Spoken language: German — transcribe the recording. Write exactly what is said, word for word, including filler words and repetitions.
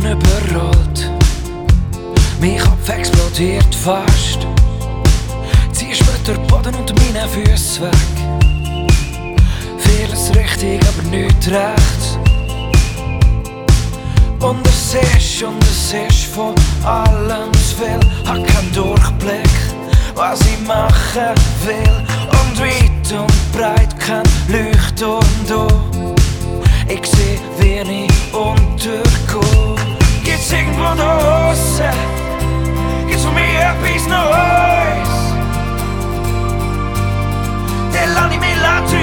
Farben überrollt, mein Kopf explodiert fast. Ziehst mir durch den Boden und meine Füße weg. Vieles richtig, aber nichts recht. Und es ist, und es ist von allem zu viel. Hab keinen Durchblick, was ich machen will. Und weit und breit kein Leuchtturm da. Ich seh, wie ich untergehe. Gibt's irgendwo da draussen? Gibt's von mir etwas Neues? Dann lass ich mich träumen.